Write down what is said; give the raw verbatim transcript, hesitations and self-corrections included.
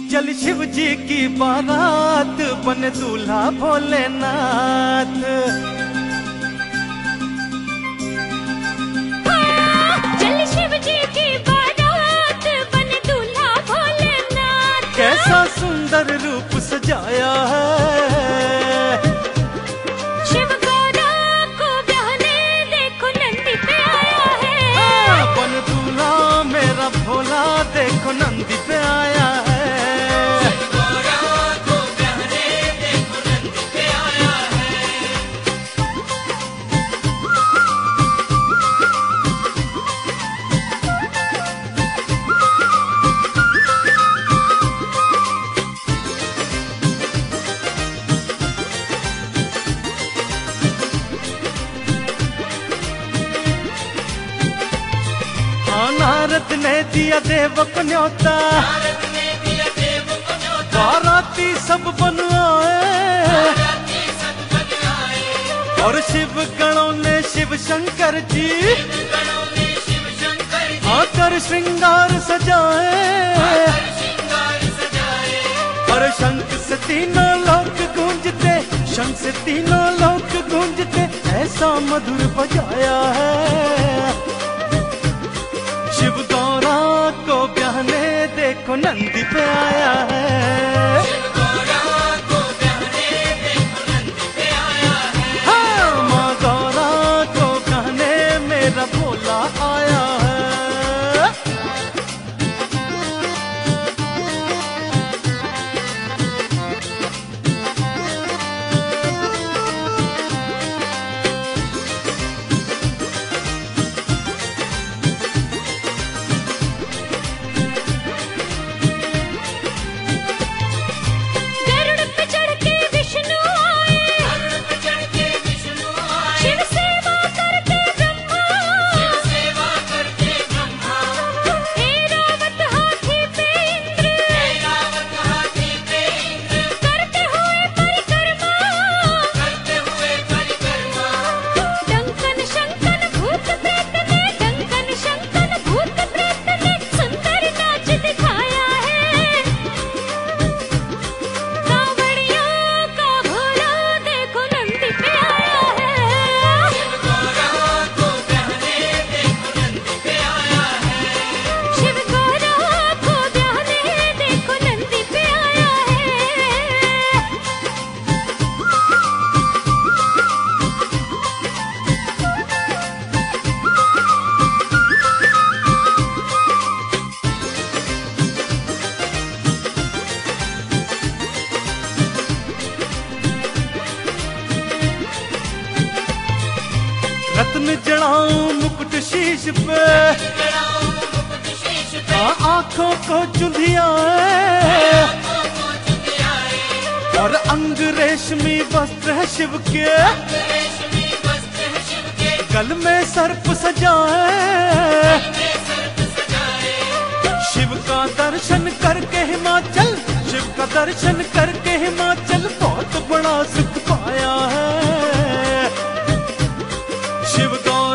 चल शिव जी की बारात बन दूल्हा भोलेनाथ। चल शिव जी की बारात बन दूल्हा भोलेनाथ। कैसा सुंदर रूप सजाया है, शिव गौरा को ब्याहने देखो नंदी पे आया है। बन दूल्हा मेरा भोला देखो नंदी पे आया है। नारद ने दिया देव को न्योता, बाराती सब बन आए, और शिव गणों ने शिव शंकर जी आकर श्रृंगार सजाए, और शंख से तीनों लोक गूंजते, शंख से तीनों लोक गूंजते, ऐसा मधुर बजाया है। शिव गौरा को ब्याहने देखो नंदी पे आया है। शिव गौरा को ब्याहने देखो नंदी पे आया है। हाँ, माँ गौरा को ब्याहने मेरा भोला आया है। रत्न जड़ाऊं मुकुट शीश पे, आंखों को चुंधिया है, और अंग रेशमी वस्त्र है शिव के, गल में सर्प सजा है। शिव का दर्शन करके हिमाचल, शिव का दर्शन करके हिमाचल बहुत बड़ा सुख पाया है। शिव गौरा